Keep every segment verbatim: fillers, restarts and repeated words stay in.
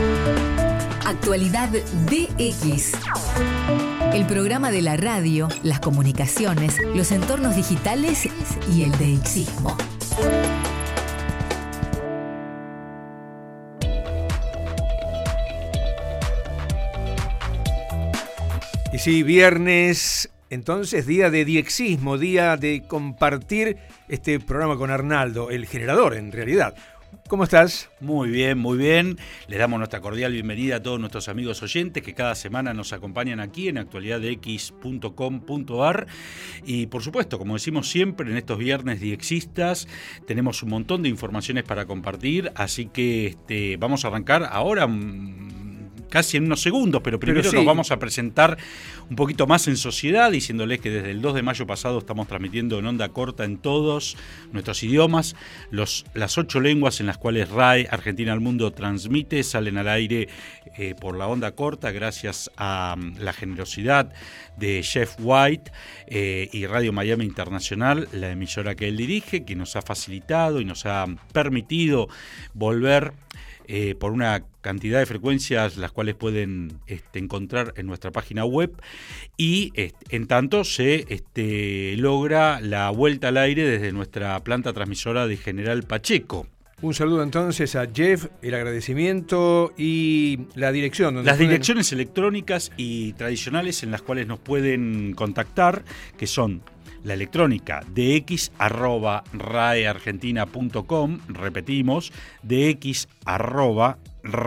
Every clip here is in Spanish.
Actualidad D X. El programa de la radio, las comunicaciones, los entornos digitales y el DXismo. Y sí, viernes, entonces día de DXismo, día de compartir este programa con Arnaldo, el generador en realidad. ¿Cómo estás? Muy bien, muy bien. Les damos nuestra cordial bienvenida a todos nuestros amigos oyentes que cada semana nos acompañan aquí en actualidad d x punto com punto a r. Y por supuesto, como decimos siempre, en estos viernes diexistas tenemos un montón de informaciones para compartir, así que este, vamos a arrancar ahora casi en unos segundos, pero primero pero sí. Nos vamos a presentar un poquito más en sociedad, diciéndoles que desde el dos de mayo pasado estamos transmitiendo en onda corta en todos nuestros idiomas. Los, las ocho lenguas en las cuales R A E Argentina al Mundo transmite salen al aire eh, por la onda corta gracias a um, la generosidad de Jeff White eh, y Radio Miami Internacional, la emisora que él dirige, que nos ha facilitado y nos ha permitido volver Eh, por una cantidad de frecuencias las cuales pueden este, encontrar en nuestra página web y este, en tanto se este, logra la vuelta al aire desde nuestra planta transmisora de General Pacheco. Un saludo entonces a Jeff, el agradecimiento y la dirección. Las pueden... direcciones electrónicas y tradicionales en las cuales nos pueden contactar, que son la electrónica dx arroba raeargentina punto com, repetimos, dx arroba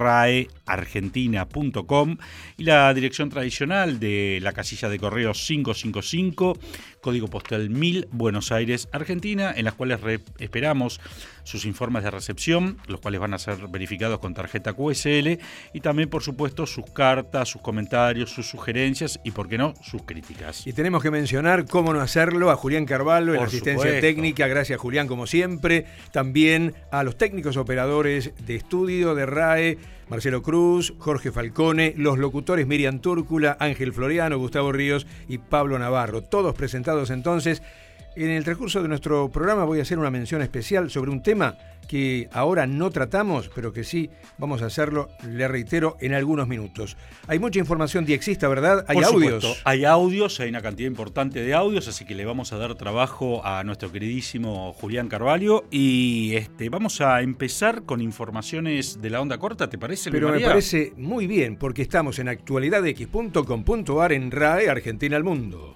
raeargentina punto com, y la dirección tradicional de la casilla de correo quinientos cincuenta y cinco, código postal mil, Buenos Aires, Argentina, en las cuales re- esperamos sus informes de recepción, los cuales van a ser verificados con tarjeta Q S L, y también, por supuesto, sus cartas, sus comentarios, sus sugerencias y, por qué no, sus críticas. Y tenemos que mencionar, cómo no hacerlo, a Julián Carvalho en la asistencia supuesto. técnica. Gracias, Julián, como siempre. También a los técnicos operadores de estudio de R A E, Marcelo Cruz, Jorge Falcone, los locutores Miriam Túrcula, Ángel Floriano, Gustavo Ríos y Pablo Navarro. Todos presentados entonces. En el transcurso de nuestro programa voy a hacer una mención especial sobre un tema que ahora no tratamos, pero que sí vamos a hacerlo, le reitero, en algunos minutos. Hay mucha información diexista, ¿verdad? Hay Por audios. Supuesto, hay audios, hay una cantidad importante de audios, así que le vamos a dar trabajo a nuestro queridísimo Julián Carvalho. Y este, vamos a empezar con informaciones de la onda corta, ¿te parece? Pero María? Me parece muy bien, porque estamos en actualidad d x punto com punto a r en R A E Argentina al Mundo.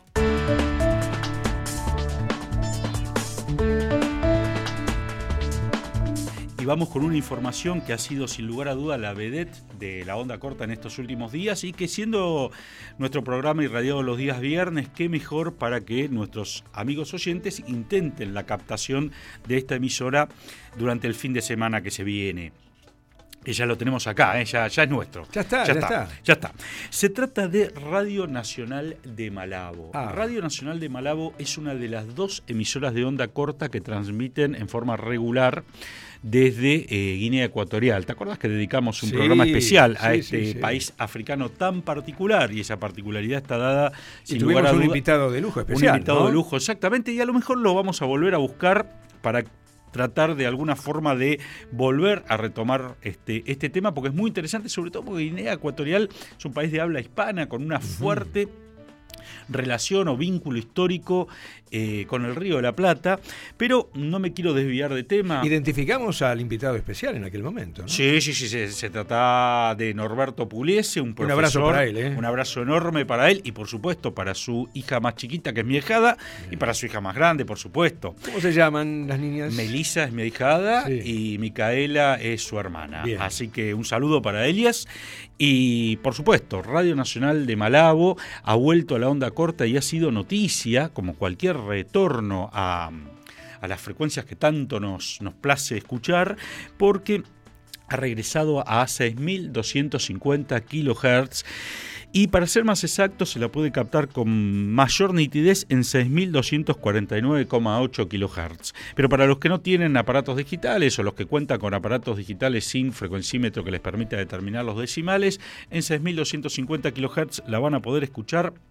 Y vamos con una información que ha sido sin lugar a duda la vedette de la onda corta en estos últimos días y que, siendo nuestro programa irradiado los días viernes, qué mejor para que nuestros amigos oyentes intenten la captación de esta emisora durante el fin de semana que se viene. Que ya lo tenemos acá, ¿eh? ya, ya es nuestro. Ya está, ya, ya está, está. Ya está. Se trata de Radio Nacional de Malabo. Ah. Radio Nacional de Malabo es una de las dos emisoras de onda corta que transmiten en forma regular desde eh, Guinea Ecuatorial. ¿Te acuerdas que dedicamos un sí, programa especial a sí, este sí, sí. país africano tan particular? Y esa particularidad está dada sin y lugar a duda. un invitado de lujo especial. Un invitado ¿no? de lujo, exactamente. Y a lo mejor lo vamos a volver a buscar para tratar de alguna forma de volver a retomar este, este tema, porque es muy interesante, sobre todo porque Guinea Ecuatorial es un país de habla hispana con una fuerte relación o vínculo histórico eh, con el Río de la Plata, pero no me quiero desviar de tema. Identificamos al invitado especial en aquel momento, ¿no? Sí, sí, sí, se, se trata de Norberto Pugliese, un profesor. Un abrazo para él, ¿eh? Un abrazo enorme para él y, por supuesto, para su hija más chiquita, que es mi ahijada, Bien. y para su hija más grande, por supuesto. ¿Cómo se llaman las niñas? Melissa es mi ahijada sí. y Micaela es su hermana. Bien. Así que un saludo para ellas. Y, por supuesto, Radio Nacional de Malabo ha vuelto a la onda corta y ha sido noticia, como cualquier retorno a, a las frecuencias que tanto nos, nos place escuchar, porque ha regresado a seis mil doscientos cincuenta kilohertz y, para ser más exacto, se la puede captar con mayor nitidez en seis mil doscientos cuarenta y nueve coma ocho kilohertz. Pero para los que no tienen aparatos digitales o los que cuentan con aparatos digitales sin frecuencímetro que les permita determinar los decimales, en seis mil doscientos cincuenta kilohertz la van a poder escuchar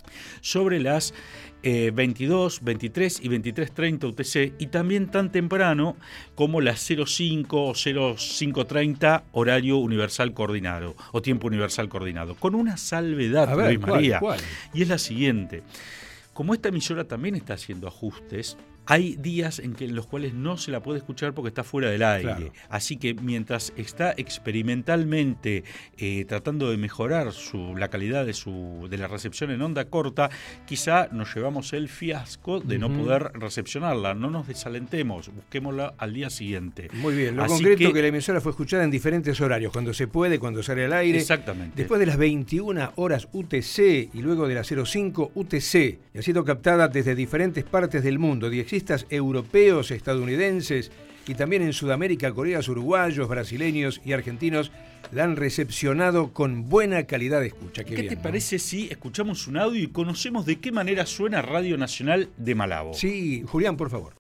sobre las eh, veintidós, veintitrés y veintitrés treinta U T C, y también tan temprano como las cero cinco o cero cinco treinta horario universal coordinado o tiempo universal coordinado, con una salvedad, A ver, Luis María, ¿cuál, cuál? y es la siguiente. Como esta emisora también está haciendo ajustes, hay días en, que, en los cuales no se la puede escuchar porque está fuera del aire. Claro. Así que mientras está experimentalmente eh, tratando de mejorar su, la calidad de, su, de la recepción en onda corta, quizá nos llevamos el fiasco de uh-huh. no poder recepcionarla. No nos desalentemos, busquémosla al día siguiente. Muy bien, lo Así concreto que, que la emisora fue escuchada en diferentes horarios, cuando se puede, cuando sale al aire. Exactamente. Después de las veintiuna horas U T C y luego de las cero cinco U T C. Y ha sido captada desde diferentes partes del mundo, diexistas europeos, estadounidenses y también en Sudamérica, coreanos, uruguayos, brasileños y argentinos la han recepcionado con buena calidad de escucha. Qué, ¿Qué bien, te ¿no? parece si escuchamos un audio y conocemos de qué manera suena Radio Nacional de Malabo? Sí, Julián, por favor.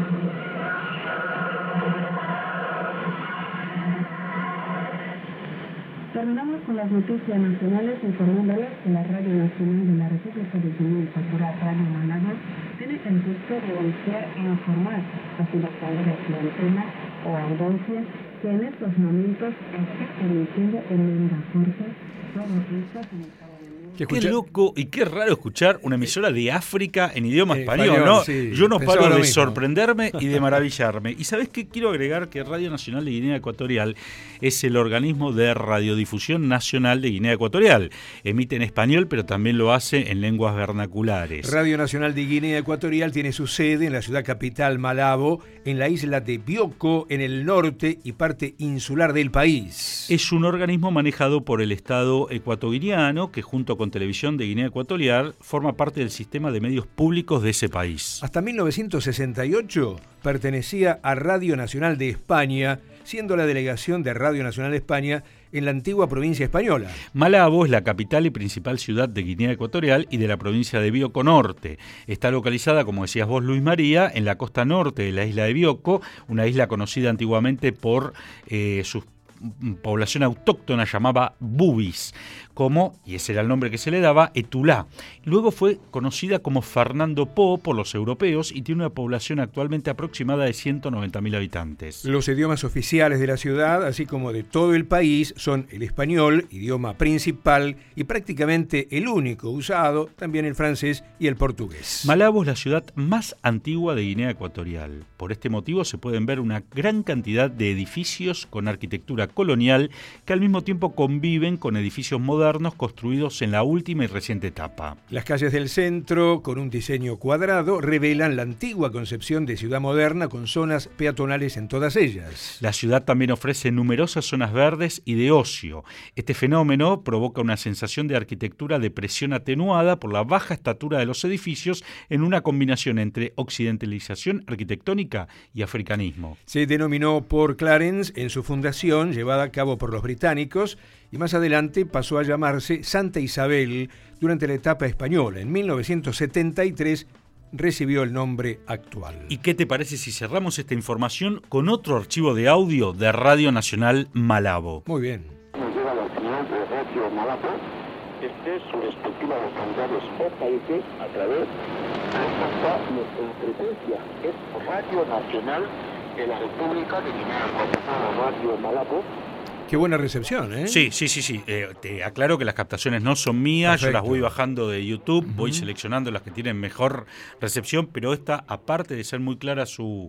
Terminamos con las noticias nacionales informándoles que la Radio Nacional de la República de Guinea Ecuatorial, Radio Malabo, tiene el gusto de anunciar e informar a sus locales de antena o audiencia que en estos momentos está emitiendo en onda corta todo esto en el Qué, qué loco y qué raro escuchar una emisora de África en idioma eh, español, español, ¿no? Sí. Yo no Pensaba paro de mismo. sorprenderme y de maravillarme. Y ¿sabés qué? Quiero agregar que Radio Nacional de Guinea Ecuatorial es el organismo de radiodifusión nacional de Guinea Ecuatorial. Emite en español, pero también lo hace en lenguas vernaculares. Radio Nacional de Guinea Ecuatorial tiene su sede en la ciudad capital Malabo, en la isla de Bioko, en el norte y parte insular del país. Es un organismo manejado por el Estado ecuatoguineano que junto con Televisión de Guinea Ecuatorial forma parte del sistema de medios públicos de ese país. Hasta mil novecientos sesenta y ocho pertenecía a Radio Nacional de España, siendo la delegación de Radio Nacional de España en la antigua provincia española. Malabo es la capital y principal ciudad de Guinea Ecuatorial y de la provincia de Bioko Norte. Está localizada, como decías vos, Luis María, en la costa norte de la isla de Bioko, una isla conocida antiguamente por eh, sus población autóctona llamaba Bubis, como, y ese era el nombre que se le daba, Etulá. Luego fue conocida como Fernando Po por los europeos y tiene una población actualmente aproximada de ciento noventa mil habitantes. Los idiomas oficiales de la ciudad, así como de todo el país, son el español, idioma principal y prácticamente el único usado, también el francés y el portugués. Malabo es la ciudad más antigua de Guinea Ecuatorial. Por este motivo se pueden ver una gran cantidad de edificios con arquitectura colonial que al mismo tiempo conviven con edificios modernos construidos en la última y reciente etapa. Las calles del centro, con un diseño cuadrado, revelan la antigua concepción de ciudad moderna con zonas peatonales en todas ellas. La ciudad también ofrece numerosas zonas verdes y de ocio. Este fenómeno provoca una sensación de arquitectura de presión atenuada por la baja estatura de los edificios en una combinación entre occidentalización arquitectónica y africanismo. Se denominó Port Clarence en su fundación, llevada a cabo por los británicos, y más adelante pasó a llamarse Santa Isabel durante la etapa española. En mil novecientos setenta y tres recibió el nombre actual. ¿Y qué te parece si cerramos esta información con otro archivo de audio de Radio Nacional Malabo? Muy bien. Nos llega la señal de Radio Malabo desde su respectiva localidades o países a través de esta nuestra frecuencia. Es Radio Nacional de la República de Guinea Ecuatorial, Radio Malabo. Qué buena recepción, ¿eh? Sí, sí, sí, sí. Eh, te aclaro que las captaciones no son mías, Perfecto. Yo las voy bajando de YouTube, Uh-huh. voy seleccionando las que tienen mejor recepción, pero esta, aparte de ser muy clara su,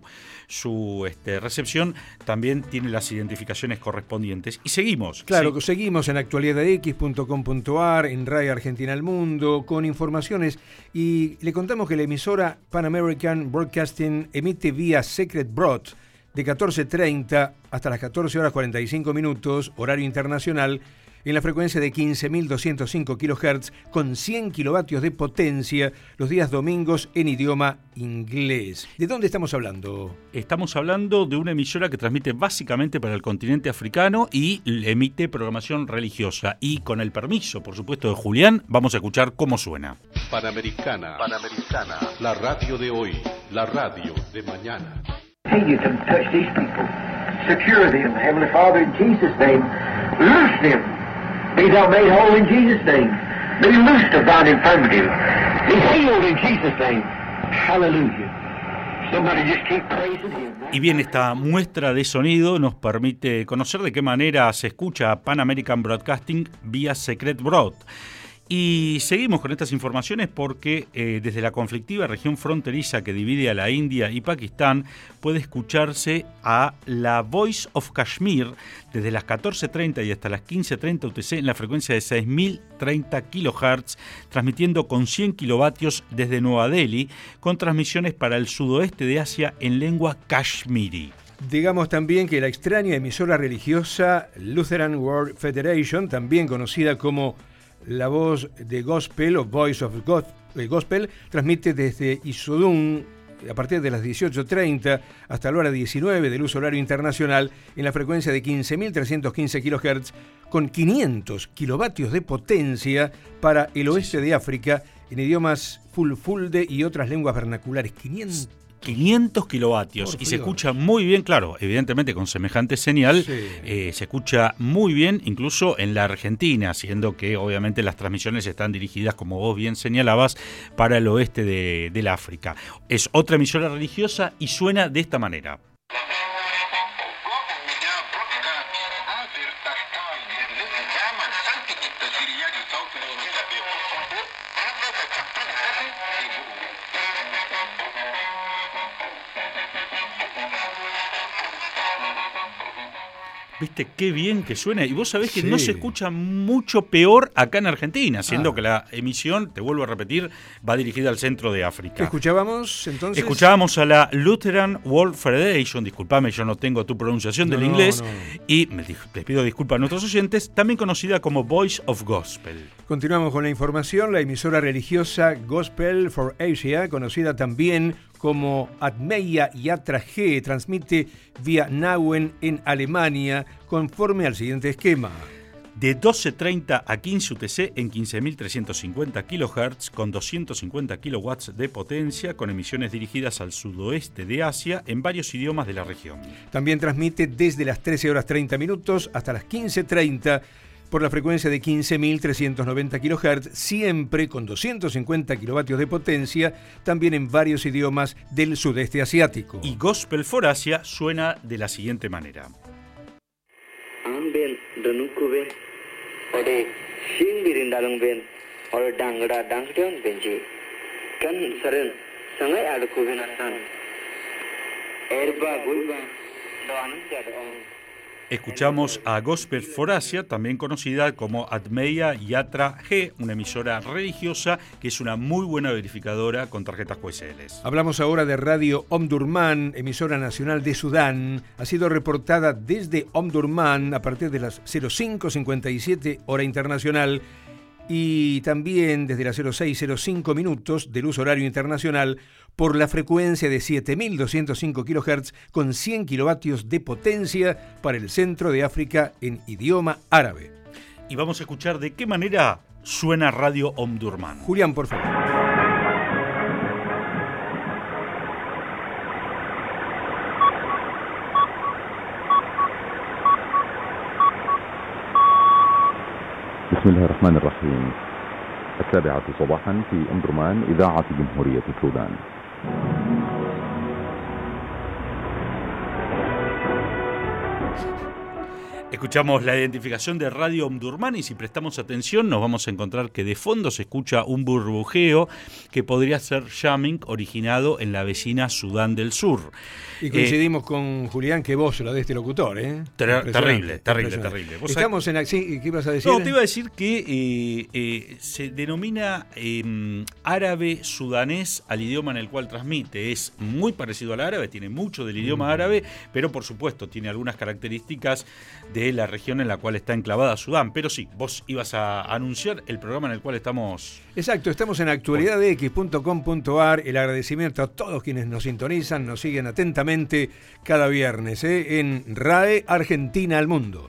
su este, recepción, también tiene las identificaciones correspondientes. Y seguimos. Claro, ¿sí? que seguimos en actualidad x punto com punto a r, en Radio Argentina al Mundo, con informaciones. Y le contamos que la emisora Pan American Broadcasting emite vía Secret Broad de catorce treinta hasta las catorce horas cuarenta y cinco minutos, horario internacional, en la frecuencia de quince mil doscientos cinco kilohertz con cien kilovatios de potencia los días domingos en idioma inglés. ¿De dónde estamos hablando? Estamos hablando de una emisora que transmite básicamente para el continente africano y emite programación religiosa. Y con el permiso, por supuesto, de Julián, vamos a escuchar cómo suena. Panamericana, Panamericana, la radio de hoy, la radio de mañana. Hey, you can touch these people. Secure them, Heavenly Father, in Jesus' name. Loose them. Be thou made whole in Jesus' name. Be loosed of thine infirmity. Be healed in Jesus' name. Hallelujah. Somebody just keep praising him. Y bien, esta muestra de sonido nos permite conocer de qué manera se escucha Pan American Broadcasting vía Secret Broad. Y seguimos con estas informaciones porque eh, desde la conflictiva región fronteriza que divide a la India y Pakistán puede escucharse a la Voice of Kashmir desde las catorce treinta y hasta las quince treinta U T C en la frecuencia de seis mil treinta kilohertz, transmitiendo con cien kilovatios desde Nueva Delhi, con transmisiones para el sudoeste de Asia en lengua kashmiri. Digamos también que la extraña emisora religiosa Lutheran World Federation, también conocida como La Voz de Gospel o Voice of Gospel, transmite desde Isodun a partir de las dieciocho treinta hasta la hora diecinueve del uso horario internacional en la frecuencia de quince mil trescientos quince kilohertz con quinientos kilovatios de potencia para el oeste de África en idiomas fulfulde y otras lenguas vernaculares. quinientos quinientos kilovatios y se escucha muy bien, claro, evidentemente con semejante señal, sí. eh, se escucha muy bien incluso en la Argentina, siendo que obviamente las transmisiones están dirigidas, como vos bien señalabas, para el oeste de, del África. Es otra emisora religiosa y suena de esta manera. ¿Viste qué bien que suena? Y vos sabés que sí. No se escucha mucho peor acá en Argentina, siendo ah. que la emisión, te vuelvo a repetir, va dirigida al centro de África. ¿Qué escuchábamos entonces? Escuchábamos a la Lutheran World Federation, disculpame, yo no tengo tu pronunciación no, del inglés, no, no. y les pido disculpas a nuestros oyentes, también conocida como Voice of Gospel. Continuamos con la información. La emisora religiosa Gospel for Asia, conocida también como Atmeya Yatra G, transmite vía Nauen en Alemania conforme al siguiente esquema. De doce treinta a quince U T C en quince mil trescientos cincuenta kilohertz con doscientos cincuenta kilowatts de potencia, con emisiones dirigidas al sudoeste de Asia en varios idiomas de la región. También transmite desde las trece horas treinta minutos hasta las quince treinta por la frecuencia de quince mil trescientos noventa kilohertz, siempre con doscientos cincuenta kilovatios de potencia, también en varios idiomas del sudeste asiático. Y Gospel for Asia suena de la siguiente manera. Escuchamos a Gospel for Asia, también conocida como Atmeya Yatra G, una emisora religiosa que es una muy buena verificadora con tarjetas Q S L. Hablamos ahora de Radio Omdurman, emisora nacional de Sudán. Ha sido reportada desde Omdurman a partir de las cero cinco cincuenta y siete hora internacional y también desde las cero seis cero cinco minutos del uso horario internacional por la frecuencia de siete mil doscientos cinco kilohertz con cien kilovatios de potencia para el centro de África en idioma árabe. Y vamos a escuchar de qué manera suena Radio Omdurman. Julián, por favor. بسم الله الرحمن الرحيم. السابعة صباحا في أم درمان إذاعة جمهورية السودان. Escuchamos la identificación de Radio Omdurman y si prestamos atención nos vamos a encontrar que de fondo se escucha un burbujeo que podría ser jamming originado en la vecina Sudán del Sur. Y coincidimos eh, con Julián que vos la de este locutor, ¿eh? Ter- terrible, terrible, terrible. Estamos en acción. ¿Qué ibas a decir? No, te iba a decir que eh, eh, se denomina eh, árabe sudanés al idioma en el cual transmite. Es muy parecido al árabe, tiene mucho del idioma mm. árabe, pero por supuesto tiene algunas características de la región en la cual está enclavada Sudán. Pero sí, vos ibas a anunciar el programa en el cual estamos. Exacto, estamos en actualidad x punto com punto a r. El agradecimiento a todos quienes nos sintonizan, nos siguen atentamente cada viernes ¿eh? en RAE Argentina al Mundo.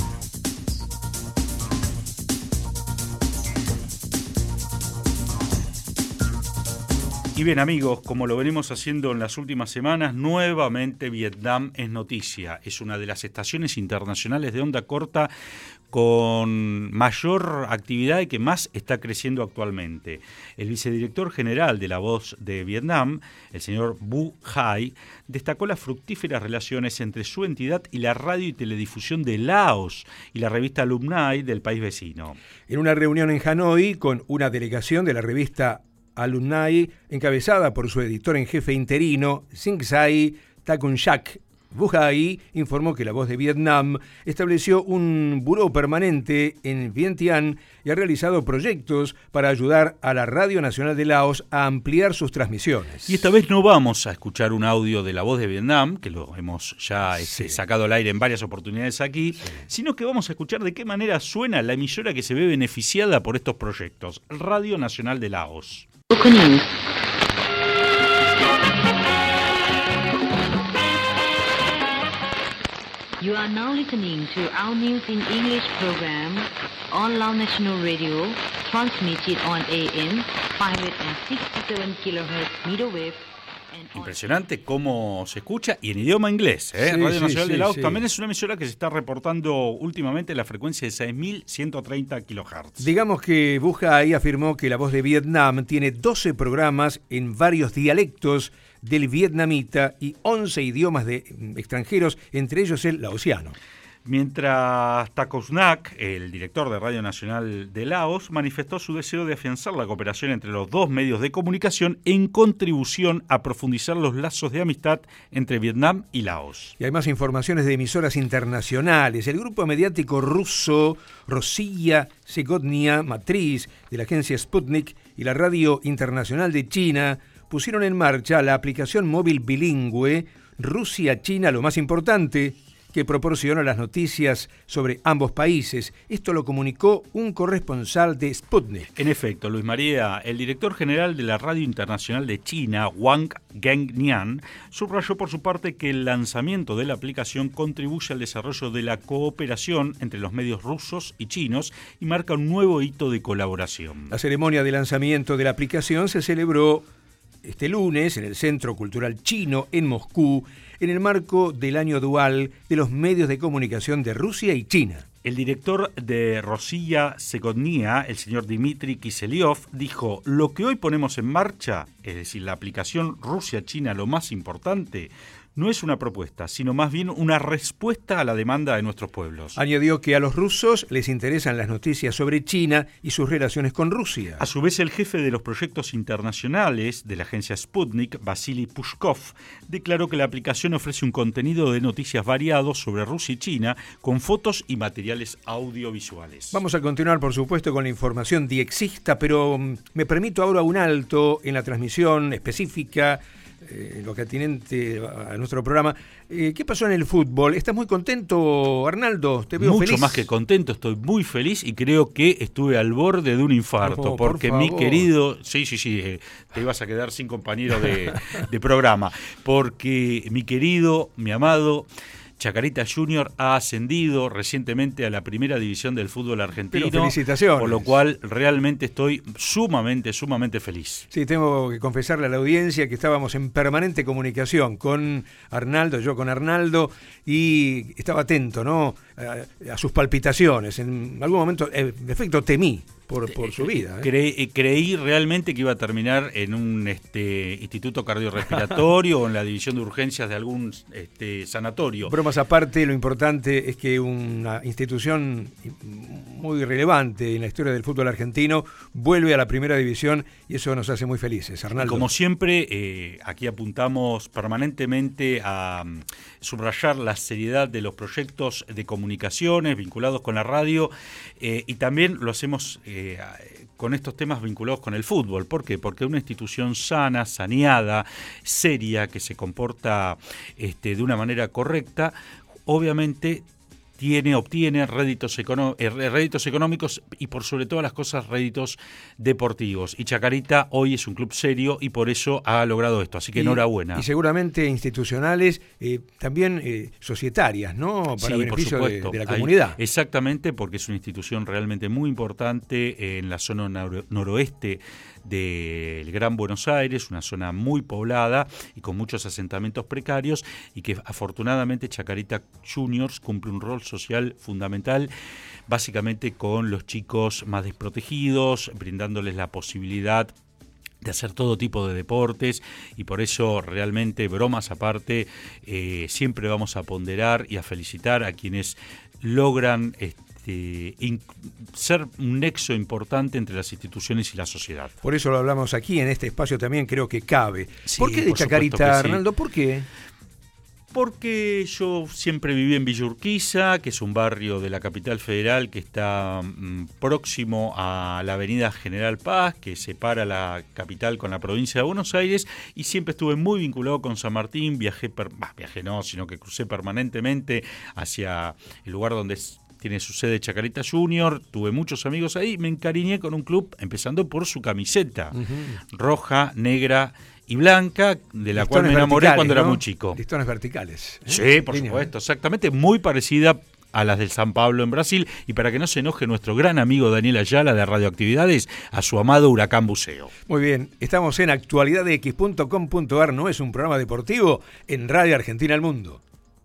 Y bien amigos, como lo venimos haciendo en las últimas semanas, nuevamente Vietnam es noticia. Es una de las estaciones internacionales de onda corta con mayor actividad y que más está creciendo actualmente. El vicedirector general de La Voz de Vietnam, el señor Vu Hai, destacó las fructíferas relaciones entre su entidad y la radio y teledifusión de Laos y la revista Alumni del país vecino. En una reunión en Hanoi con una delegación de la revista Alumni, encabezada por su editor en jefe interino, Sinksai Takunchak, Vu Hai informó que La Voz de Vietnam estableció un buró permanente en Vientiane y ha realizado proyectos para ayudar a la Radio Nacional de Laos a ampliar sus transmisiones. Y esta vez no vamos a escuchar un audio de La Voz de Vietnam, que lo hemos ya este, sí. sacado al aire en varias oportunidades aquí, sí. sino que vamos a escuchar de qué manera suena la emisora que se ve beneficiada por estos proyectos, Radio Nacional de Laos. You are now listening to our news in English program on Lao National Radio, transmitted on A M five sixty-seven kilohertz middle wave. Impresionante cómo se escucha y en idioma inglés. ¿eh? Sí, Radio sí, Nacional sí, de Laos sí. también es una emisora que se está reportando últimamente en la frecuencia de seis mil ciento treinta kilohertz. Digamos que Vu Hai afirmó que La Voz de Vietnam tiene doce programas en varios dialectos del vietnamita y once idiomas de extranjeros, entre ellos el laosiano. Mientras Takusnak, el director de Radio Nacional de Laos, manifestó su deseo de afianzar la cooperación entre los dos medios de comunicación en contribución a profundizar los lazos de amistad entre Vietnam y Laos. Y hay más informaciones de emisoras internacionales. El grupo mediático ruso Rossiya Segodnya, matriz de la agencia Sputnik, y la Radio Internacional de China pusieron en marcha la aplicación móvil bilingüe Rusia-China, lo más importante, que proporciona las noticias sobre ambos países. Esto lo comunicó un corresponsal de Sputnik. En efecto, Luis María, el director general de la Radio Internacional de China, Wang Gengnian, subrayó por su parte que el lanzamiento de la aplicación contribuye al desarrollo de la cooperación entre los medios rusos y chinos y marca un nuevo hito de colaboración. La ceremonia de lanzamiento de la aplicación se celebró este lunes en el Centro Cultural Chino en Moscú, en el marco del año dual de los medios de comunicación de Rusia y China. El director de Rossiya Segodnya, el señor Dmitry Kiselyov, dijo: lo que hoy ponemos en marcha, es decir, la aplicación Rusia-China, lo más importante, no es una propuesta, sino más bien una respuesta a la demanda de nuestros pueblos. Añadió que a los rusos les interesan las noticias sobre China y sus relaciones con Rusia. A su vez, el jefe de los proyectos internacionales de la agencia Sputnik, Vasily Pushkov, declaró que la aplicación ofrece un contenido de noticias variados sobre Rusia y China, con fotos y materiales audiovisuales. Vamos a continuar, por supuesto, con la información diexista, pero me permito ahora un alto en la transmisión específica, Eh, lo que atinente a nuestro programa. Eh, ¿Qué pasó en el fútbol? ¿Estás muy contento, Arnaldo? Te veo Mucho feliz. más que contento, estoy muy feliz y creo que estuve al borde de un infarto, Oh, porque por mi favor. querido, sí, sí, sí, eh, te ibas a quedar sin compañero de, de programa, porque mi querido, mi amado Chacarita Junior ha ascendido recientemente a la primera división del fútbol argentino. Pero felicitaciones. Por lo cual realmente estoy sumamente, sumamente feliz. Sí, tengo que confesarle a la audiencia que estábamos en permanente comunicación con Arnaldo, yo con Arnaldo, y estaba atento, ¿no?, a, a sus palpitaciones. En algún momento, en efecto, temí por, por su vida. ¿eh? Cre- creí realmente que iba a terminar en un este, instituto cardiorrespiratorio o en la división de urgencias de algún este, sanatorio. Bromas aparte, lo importante es que una institución muy relevante en la historia del fútbol argentino vuelve a la primera división y eso nos hace muy felices, Arnaldo. Como siempre, eh, aquí apuntamos permanentemente a um, subrayar la seriedad de los proyectos de comunicaciones vinculados con la radio eh, y también lo hacemos eh, con estos temas vinculados con el fútbol. ¿Por qué? Porque una institución sana, saneada, seria, que se comporta este, de una manera correcta, obviamente tiene, obtiene réditos, econo- eh, réditos económicos y por sobre todas las cosas réditos deportivos. Y Chacarita hoy es un club serio y por eso ha logrado esto. Así que y, enhorabuena. Y seguramente institucionales, eh, también eh, societarias, ¿no? Para sí, beneficio por de, supuesto. de la Hay, comunidad. exactamente, porque es una institución realmente muy importante en la zona noro- noroeste del Gran Buenos Aires, una zona muy poblada y con muchos asentamientos precarios y que afortunadamente Chacarita Juniors cumple un rol social fundamental, básicamente con los chicos más desprotegidos, brindándoles la posibilidad de hacer todo tipo de deportes, y por eso realmente, bromas aparte, eh, siempre vamos a ponderar y a felicitar a quienes logran este, in, ser un nexo importante entre las instituciones y la sociedad. Por eso lo hablamos aquí, en este espacio también creo que cabe. Sí, ¿Por qué de por Chacarita, sí. Arnaldo? ¿Por qué? Porque yo siempre viví en Villa Urquiza, que es un barrio de la capital federal que está mmm, próximo a la avenida General Paz, que separa la capital con la provincia de Buenos Aires, y siempre estuve muy vinculado con San Martín. Viajé, per, bah, viajé no, sino que crucé permanentemente hacia el lugar donde es, tiene su sede Chacarita Junior, tuve muchos amigos ahí, me encariñé con un club, empezando por su camiseta, uh-huh. roja, negra y blanca, de la listones cual me enamoré cuando ¿no? era muy chico. Listones verticales. ¿eh? Sí, por Línea, supuesto, ¿eh? exactamente, muy parecida a las del San Pablo en Brasil, y para que no se enoje nuestro gran amigo Daniel Ayala de Radioactividades, a su amado Huracán Buceo. Muy bien, estamos en actualidad de x punto com punto a r, no es un programa deportivo, en Radio Argentina al Mundo.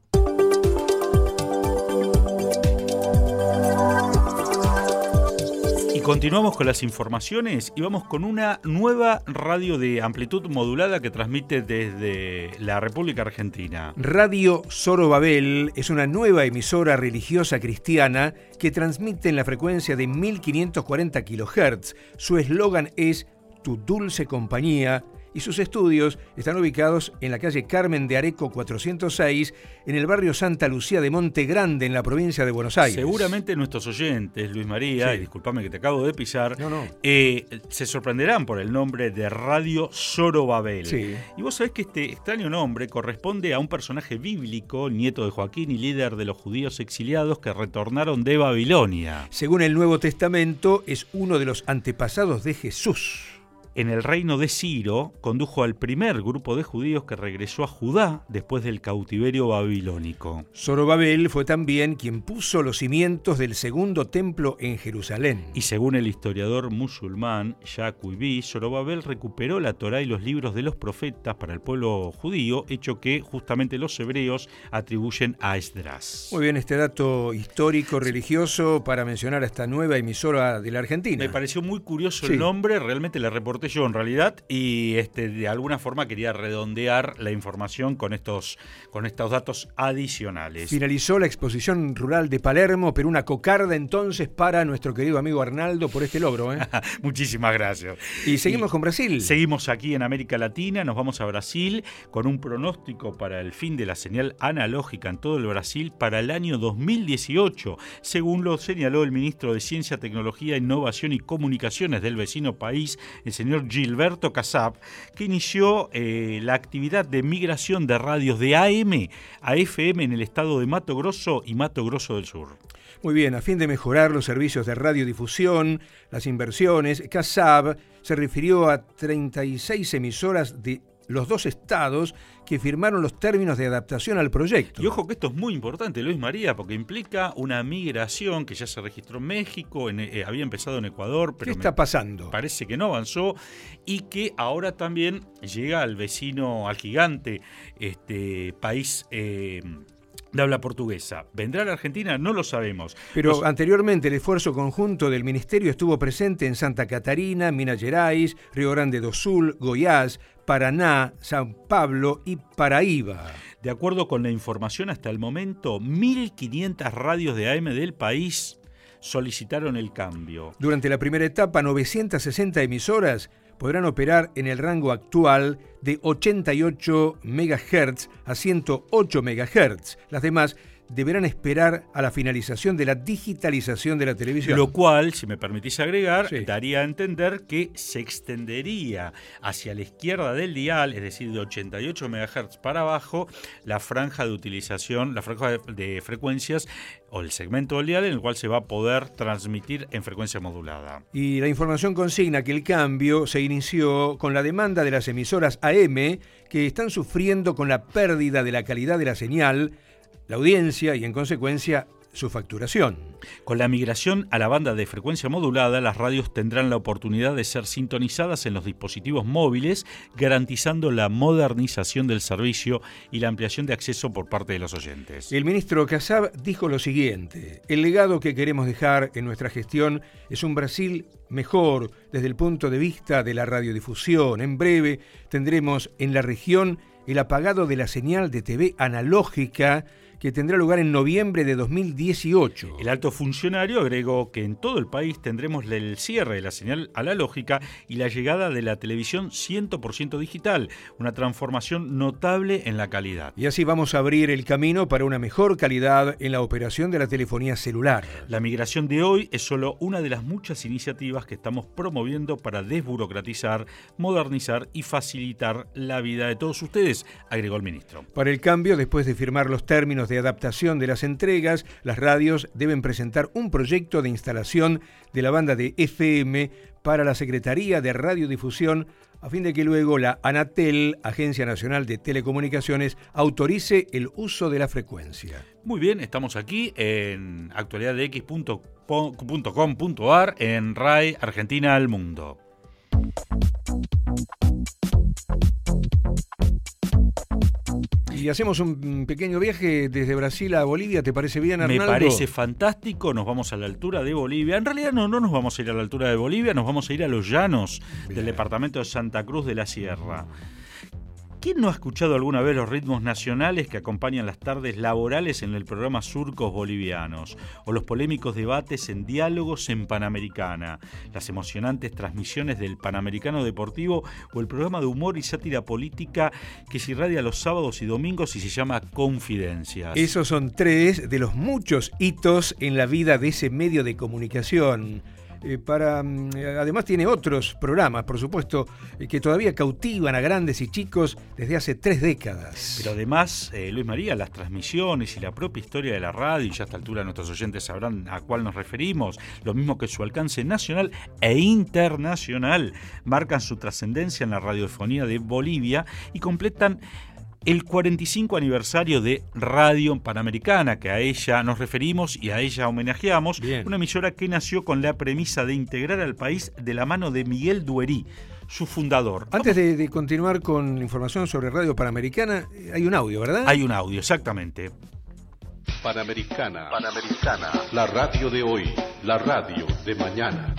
Continuamos con las informaciones y vamos con una nueva radio de amplitud modulada que transmite desde la República Argentina. Radio Zorobabel es una nueva emisora religiosa cristiana que transmite en la frecuencia de mil quinientos cuarenta kilohertz. Su eslogan es Tu dulce compañía, y sus estudios están ubicados en la calle Carmen de Areco cuatrocientos seis, en el barrio Santa Lucía de Monte Grande, en la provincia de Buenos Aires. Seguramente nuestros oyentes, Luis María, sí. y discúlpame que te acabo de pisar, no, no. Eh, se sorprenderán por el nombre de Radio Zorobabel. Sí. Y vos sabés que este extraño nombre corresponde a un personaje bíblico, nieto de Joaquín y líder de los judíos exiliados que retornaron de Babilonia. Según el Nuevo Testamento, es uno de los antepasados de Jesús. En el reino de Ciro, condujo al primer grupo de judíos que regresó a Judá después del cautiverio babilónico. Zorobabel fue también quien puso los cimientos del segundo templo en Jerusalén. Y según el historiador musulmán Yacuibí, Zorobabel recuperó la Torá y los libros de los profetas para el pueblo judío, hecho que justamente los hebreos atribuyen a Esdras. Muy bien, este dato histórico, religioso, para mencionar a esta nueva emisora de la Argentina. Me pareció muy curioso sí. el nombre, realmente le reporté yo en realidad, y este, de alguna forma quería redondear la información con estos, con estos datos adicionales. Finalizó la exposición rural de Palermo, pero una cocarda entonces para nuestro querido amigo Arnaldo por este logro. ¿eh? Muchísimas gracias. Y seguimos y con Brasil. Seguimos aquí en América Latina, nos vamos a Brasil con un pronóstico para el fin de la señal analógica en todo el Brasil para el año dos mil dieciocho, según lo señaló el ministro de Ciencia, Tecnología, Innovación y Comunicaciones del vecino país, el señor Gilberto Kassab, que inició eh, la actividad de migración de radios de A M a F M en el estado de Mato Grosso y Mato Grosso del Sur. Muy bien, a fin de mejorar los servicios de radiodifusión, las inversiones, Kassab se refirió a treinta y seis emisoras de los dos estados que firmaron los términos de adaptación al proyecto. Y ojo que esto es muy importante, Luis María, porque implica una migración que ya se registró en México, en, eh, había empezado en Ecuador, pero ¿qué está pasando? Parece que no avanzó, y que ahora también llega al vecino, al gigante este país eh, de habla portuguesa. ¿Vendrá a la Argentina? No lo sabemos. Pero Los... anteriormente el esfuerzo conjunto del Ministerio estuvo presente en Santa Catarina, Minas Gerais, Río Grande do Sul, Goiás, Paraná, San Pablo y Paraíba. De acuerdo con la información hasta el momento, mil quinientas radios de A M del país solicitaron el cambio. Durante la primera etapa, novecientas sesenta emisoras podrán operar en el rango actual de ochenta y ocho megahertz a ciento ocho megahertz. Las demás deberán esperar a la finalización de la digitalización de la televisión. Lo cual, si me permitís agregar, sí. daría a entender que se extendería hacia la izquierda del dial, es decir, de ochenta y ocho megahertz para abajo, la franja de utilización, la franja de, de frecuencias o el segmento del dial en el cual se va a poder transmitir en frecuencia modulada. Y la información consigna que el cambio se inició con la demanda de las emisoras A M que están sufriendo con la pérdida de la calidad de la señal, la audiencia y, en consecuencia, su facturación. Con la migración a la banda de frecuencia modulada, las radios tendrán la oportunidad de ser sintonizadas en los dispositivos móviles, garantizando la modernización del servicio y la ampliación de acceso por parte de los oyentes. El ministro Kassab dijo lo siguiente: el legado que queremos dejar en nuestra gestión es un Brasil mejor desde el punto de vista de la radiodifusión. En breve tendremos en la región el apagado de la señal de T V analógica, que tendrá lugar en noviembre de dos mil dieciocho. El alto funcionario agregó que en todo el país tendremos el cierre de la señal analógica y la llegada de la televisión cien por ciento digital, una transformación notable en la calidad. Y así vamos a abrir el camino para una mejor calidad en la operación de la telefonía celular. La migración de hoy es solo una de las muchas iniciativas que estamos promoviendo para desburocratizar, modernizar y facilitar la vida de todos ustedes, agregó el ministro. Para el cambio, después de firmar los términos de adaptación de las entregas, las radios deben presentar un proyecto de instalación de la banda de F M para la Secretaría de Radiodifusión, a fin de que luego la ANATEL, Agencia Nacional de Telecomunicaciones, autorice el uso de la frecuencia. Muy bien, estamos aquí en actualidad de x punto com punto a r en RAI Argentina al Mundo. Y hacemos un pequeño viaje desde Brasil a Bolivia, ¿te parece bien, Arnaldo? Me parece fantástico, nos vamos a la altura de Bolivia. En realidad no, no nos vamos a ir a la altura de Bolivia, nos vamos a ir a los llanos bien. Del departamento de Santa Cruz de la Sierra. ¿Quién no ha escuchado alguna vez los ritmos nacionales que acompañan las tardes laborales en el programa Surcos Bolivianos? O los polémicos debates en Diálogos en Panamericana, las emocionantes transmisiones del Panamericano Deportivo o el programa de humor y sátira política que se irradia los sábados y domingos y se llama Confidencias? Esos son tres de los muchos hitos en la vida de ese medio de comunicación. Eh, para, además tiene otros programas, por supuesto, eh, que todavía cautivan a grandes y chicos desde hace tres décadas. Pero además, eh, Luis María, las transmisiones y la propia historia de la radio, y ya a esta altura nuestros oyentes sabrán a cuál nos referimos, lo mismo que su alcance nacional e internacional, marcan su trascendencia en la radiofonía de Bolivia y completan el cuarenta y cinco aniversario de Radio Panamericana, que a ella nos referimos y a ella homenajeamos. Bien. Una emisora que nació con la premisa de integrar al país de la mano de Miguel Duerí, su fundador. Antes de, de continuar con la información sobre Radio Panamericana, hay un audio, ¿verdad? Hay un audio, exactamente. Panamericana, Panamericana, la radio de hoy, la radio de mañana.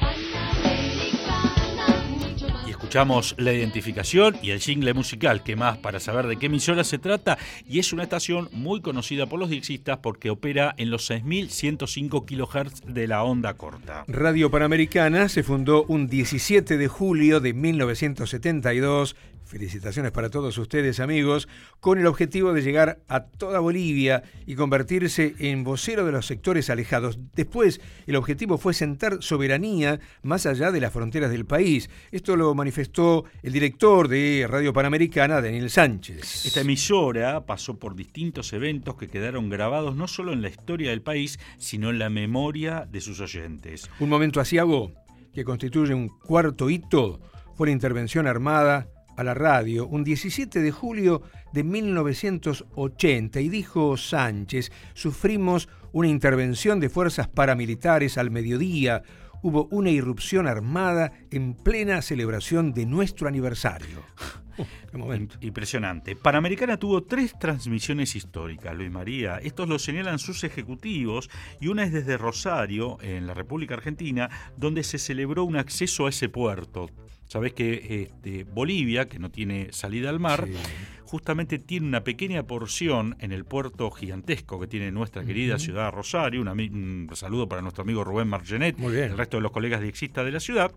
Escuchamos la identificación y el jingle musical, que más para saber de qué emisora se trata, y es una estación muy conocida por los diexistas porque opera en los seis mil ciento cinco kilohertz de la onda corta. Radio Panamericana se fundó un diecisiete de julio de mil novecientos setenta y dos, felicitaciones para todos ustedes, amigos, con el objetivo de llegar a toda Bolivia y convertirse en vocero de los sectores alejados. Después, el objetivo fue sentar soberanía más allá de las fronteras del país. Esto lo manifestó el director de Radio Panamericana, Daniel Sánchez. Esta emisora pasó por distintos eventos que quedaron grabados no solo en la historia del país, sino en la memoria de sus oyentes. Un momento aciago que constituye un cuarto hito fue la intervención armada a la radio un diecisiete de julio de mil novecientos ochenta, y dijo Sánchez: sufrimos una intervención de fuerzas paramilitares al mediodía. Hubo una irrupción armada en plena celebración de nuestro aniversario. Uh, qué momento. Impresionante. Panamericana tuvo tres transmisiones históricas, Luis María. Estos lo señalan sus ejecutivos, y una es desde Rosario, en la República Argentina, donde se celebró un acceso a ese puerto. Sabés que este, Bolivia, que no tiene salida al mar, sí, justamente tiene una pequeña porción en el puerto gigantesco que tiene nuestra querida uh-huh. ciudad de Rosario. Una, un saludo para nuestro amigo Rubén Margenet, el resto de los colegas diexistas de la ciudad.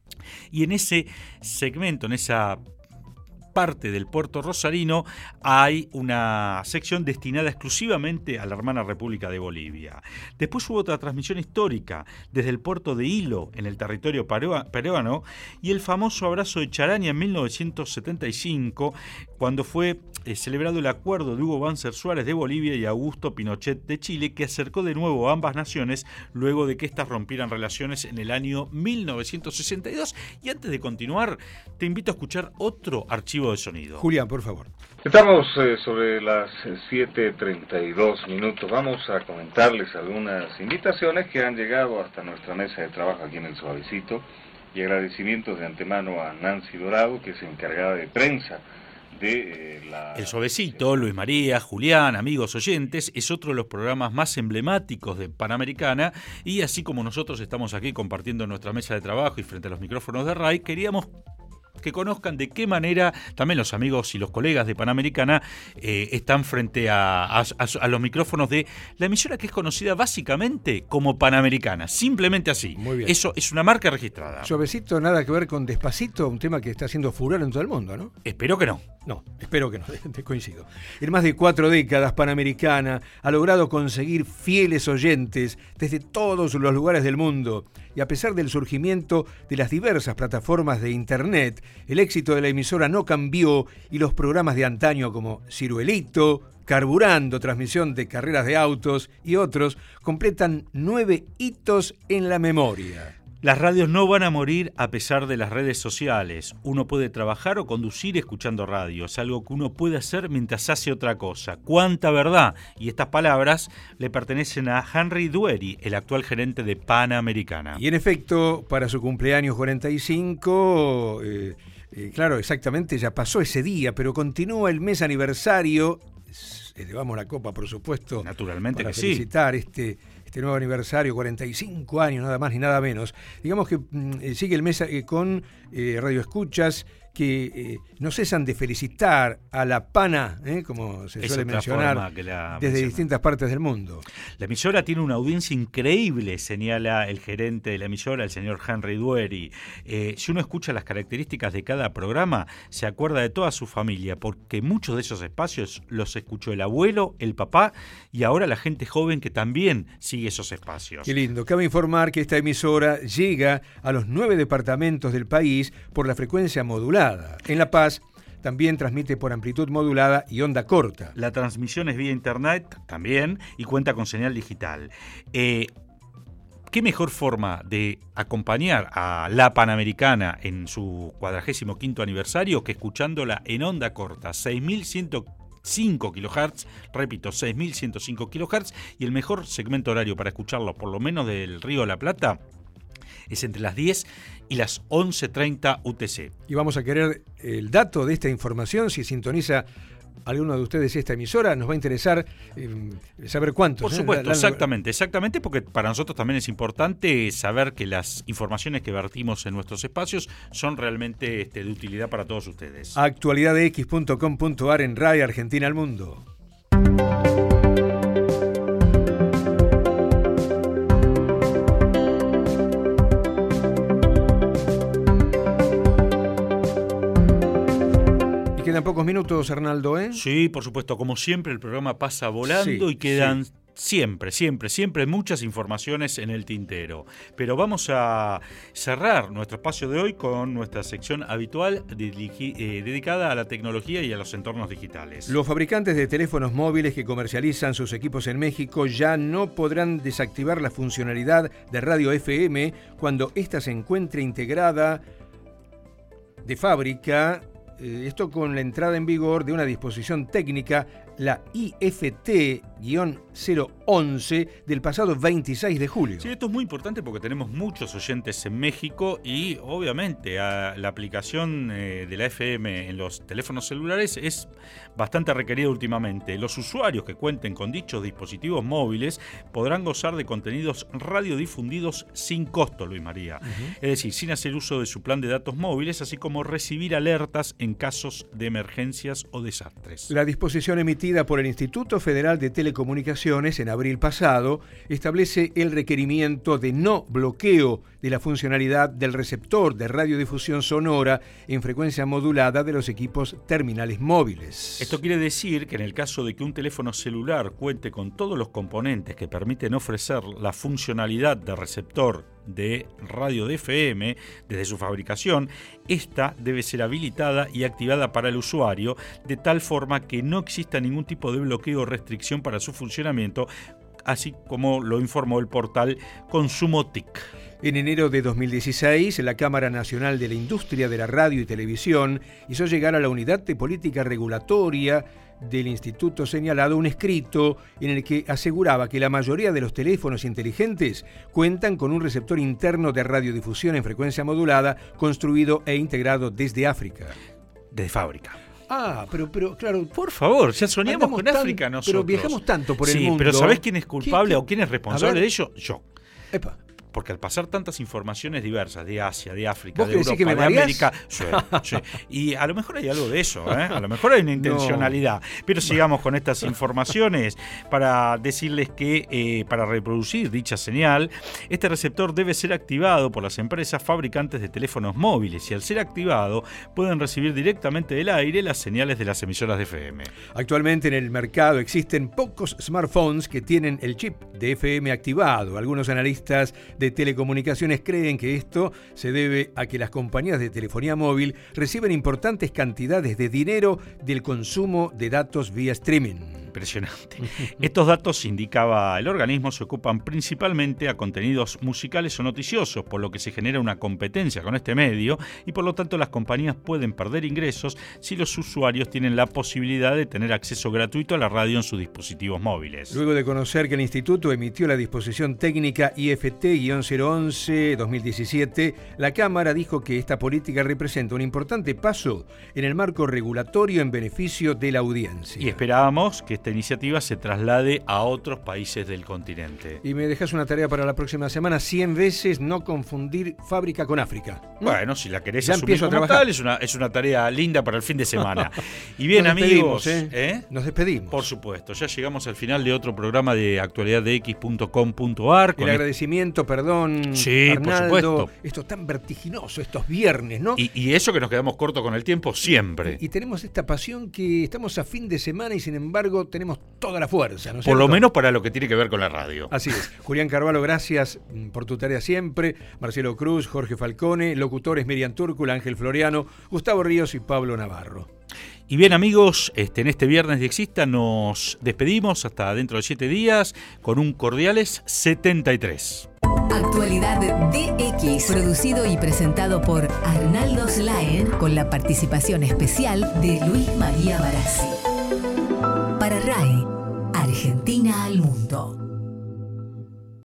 Y en ese segmento, en esa parte del puerto rosarino, hay una sección destinada exclusivamente a la hermana República de Bolivia. Después hubo otra transmisión histórica desde el puerto de Hilo, en el territorio peruano, y el famoso abrazo de Charaña en mil novecientos setenta y cinco, cuando fue eh, celebrado el acuerdo de Hugo Banzer Suárez de Bolivia y Augusto Pinochet de Chile, que acercó de nuevo a ambas naciones luego de que éstas rompieran relaciones en el año mil novecientos sesenta y dos. Y antes de continuar, te invito a escuchar otro archivo archivo de sonido. Julián, por favor. Estamos eh, sobre las siete treinta y dos minutos. Vamos a comentarles algunas invitaciones que han llegado hasta nuestra mesa de trabajo aquí en El Suavecito, y agradecimientos de antemano a Nancy Dorado, que es encargada de prensa de eh, la... El Suavecito, Luis María, Julián, amigos oyentes, es otro de los programas más emblemáticos de Panamericana, y así como nosotros estamos aquí compartiendo nuestra mesa de trabajo y frente a los micrófonos de RAI, queríamos que conozcan de qué manera también los amigos y los colegas de Panamericana eh, están frente a, a, a los micrófonos de la emisora que es conocida básicamente como Panamericana, simplemente así. Muy bien. Eso es una marca registrada. Suavecito, nada que ver con Despacito, un tema que está haciendo furor en todo el mundo, ¿no? Espero que no. No, espero que no, te coincido. En más de cuatro décadas, Panamericana ha logrado conseguir fieles oyentes desde todos los lugares del mundo. Y a pesar del surgimiento de las diversas plataformas de Internet, el éxito de la emisora no cambió y los programas de antaño como Ciruelito, Carburando, transmisión de carreras de autos y otros, completan nueve hitos en la memoria. Las radios no van a morir a pesar de las redes sociales. Uno puede trabajar o conducir escuchando radio. Es algo que uno puede hacer mientras hace otra cosa. ¡Cuánta verdad! Y estas palabras le pertenecen a Henry Duery, el actual gerente de Panamericana. Y en efecto, para su cumpleaños cuarenta y cinco, eh, eh, claro, exactamente, ya pasó ese día, pero continúa el mes aniversario. Elevamos la copa, por supuesto. Naturalmente para que felicitar sí. este... Este nuevo aniversario, cuarenta y cinco años, nada más ni nada menos. Digamos que mm, sigue el mes eh, con eh, radioescuchas que eh, no cesan de felicitar a la Pana, eh, como se es suele mencionar, desde menciona. distintas partes del mundo. La emisora tiene una audiencia increíble, señala el gerente de la emisora, el señor Henry Duery. Eh, si uno escucha las características de cada programa, se acuerda de toda su familia, porque muchos de esos espacios los escuchó el abuelo, el papá y ahora la gente joven que también sigue esos espacios. Qué lindo. Cabe informar que esta emisora llega a los nueve departamentos del país por la frecuencia modulada. En La Paz también transmite por amplitud modulada y onda corta. La transmisión es vía internet también y cuenta con señal digital. Eh, ¿Qué mejor forma de acompañar a la Panamericana en su cuadragésimo quinto aniversario que escuchándola en onda corta, seis mil ciento cinco kilohertz, repito, seis mil ciento cinco kilohertz, y el mejor segmento horario para escucharlo, por lo menos del Río de la Plata, es entre las diez y las once treinta U T C. Y vamos a querer el dato de esta información. Si sintoniza alguno de ustedes esta emisora, nos va a interesar eh, saber cuántos. Por supuesto, ¿eh? la, la, exactamente, exactamente, porque para nosotros también es importante saber que las informaciones que vertimos en nuestros espacios son realmente este, de utilidad para todos ustedes. actualidad x punto com punto a r en RAI Argentina al Mundo. Quedan pocos minutos, Arnaldo, ¿eh? Sí, por supuesto. Como siempre, el programa pasa volando sí, y quedan sí. siempre, siempre, siempre muchas informaciones en el tintero. Pero vamos a cerrar nuestro espacio de hoy con nuestra sección habitual dirigi- eh, dedicada a la tecnología y a los entornos digitales. Los fabricantes de teléfonos móviles que comercializan sus equipos en México ya no podrán desactivar la funcionalidad de radio F M cuando ésta se encuentre integrada de fábrica. Esto con la entrada en vigor de una disposición técnica, la I F T cero once, del pasado veintiséis de julio. Sí, esto es muy importante porque tenemos muchos oyentes en México y obviamente a la aplicación eh, de la F M en los teléfonos celulares es bastante requerida últimamente. Los usuarios que cuenten con dichos dispositivos móviles podrán gozar de contenidos radiodifundidos sin costo, Luis María. Uh-huh. Es decir, sin hacer uso de su plan de datos móviles, así como recibir alertas en casos de emergencias o desastres. La disposición emitida por el Instituto Federal de Telecomunicaciones en abril pasado establece el requerimiento de no bloqueo de la funcionalidad del receptor de radiodifusión sonora en frecuencia modulada de los equipos terminales móviles. Esto quiere decir que en el caso de que un teléfono celular cuente con todos los componentes que permiten ofrecer la funcionalidad de receptor de radio de F M desde su fabricación, esta debe ser habilitada y activada para el usuario de tal forma que no exista ningún tipo de bloqueo o restricción para su funcionamiento, así como lo informó el portal Consumo T I C. En enero de dos mil dieciséis, la Cámara Nacional de la Industria de la Radio y Televisión hizo llegar a la Unidad de Política Regulatoria del Instituto señalado un escrito en el que aseguraba que la mayoría de los teléfonos inteligentes cuentan con un receptor interno de radiodifusión en frecuencia modulada construido e integrado desde África. De fábrica. Ah, pero, pero claro... Por favor, ya soñamos con tan, África nosotros. Pero viajamos tanto por el sí, mundo. Pero ¿sabés quién es culpable ¿Qué, qué? o quién es responsable de ello? Yo. Epa. Porque al pasar tantas informaciones diversas de Asia, de África, de Europa, que me de mareás? América, sí, sí. Y a lo mejor hay algo de eso, ¿eh? A lo mejor hay una intencionalidad. No. Pero sigamos con estas informaciones para decirles que eh, para reproducir dicha señal, este receptor debe ser activado por las empresas fabricantes de teléfonos móviles y al ser activado pueden recibir directamente del aire las señales de las emisoras de F M. Actualmente en el mercado existen pocos smartphones que tienen el chip de F M activado. Algunos analistas de telecomunicaciones creen que esto se debe a que las compañías de telefonía móvil reciben importantes cantidades de dinero del consumo de datos vía streaming. Impresionante. Estos datos, indicaba el organismo, se ocupan principalmente a contenidos musicales o noticiosos, por lo que se genera una competencia con este medio y por lo tanto las compañías pueden perder ingresos si los usuarios tienen la posibilidad de tener acceso gratuito a la radio en sus dispositivos móviles. Luego de conocer que el Instituto emitió la disposición técnica I F T cero once guión dos mil diecisiete, la Cámara dijo que esta política representa un importante paso en el marco regulatorio en beneficio de la audiencia. Y esperábamos que esta iniciativa se traslade a otros países del continente. Y me dejas una tarea para la próxima semana, cien veces no confundir fábrica con África. Bueno, si la querés ya asumir empiezo a como trabajar. tal, es una, es una tarea linda para el fin de semana. Y bien, Nos amigos, ¿eh? ¿eh? Nos despedimos. Por supuesto, ya llegamos al final de otro programa de actualidad de x punto com punto a r. El agradecimiento, perdón, sí, Arnaldo, por supuesto. Esto tan vertiginoso, estos viernes, ¿no? Y, y eso que nos quedamos cortos con el tiempo siempre. Y, y tenemos esta pasión que estamos a fin de semana y sin embargo tenemos toda la fuerza, ¿no es Por cierto? lo menos para lo que tiene que ver con la radio. Así es. Julián Carvalho, gracias por tu tarea siempre. Marcelo Cruz, Jorge Falcone, locutores Miriam Túrcula, Ángel Floriano, Gustavo Ríos y Pablo Navarro. Y bien, amigos, este, en este viernes de Exista nos despedimos hasta dentro de siete días con un cordiales setenta y tres. Actualidad D X, producido y presentado por Arnaldo Slaen, con la participación especial de Luis María Barassi. Para R A E, Argentina al mundo.